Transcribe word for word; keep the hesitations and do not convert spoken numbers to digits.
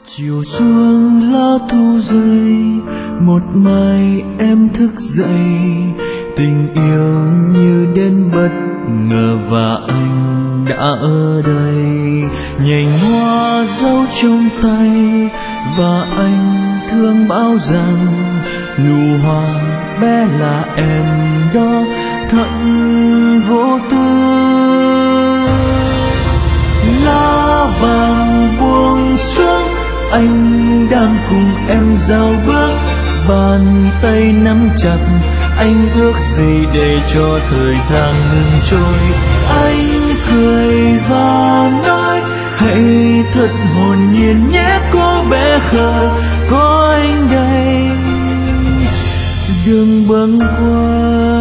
Chiều xuống lá thu rơi, một mai em thức dậy, tình yêu như đến bất ngờ và anh đã ở đây. Nhành hoa giấu trong tay và anh thương bảo rằng nụ hoa bé là em đó thật vô tư. Lá vàng buông xuống, anh đang cùng em dạo bước, bàn tay nắm chặt. Anh ước gì để cho thời gian ngừng trôi. Anh cười và nói hãy thật hồn nhiên nhé cô bé khờ, có anh đây đừng bâng khuâng.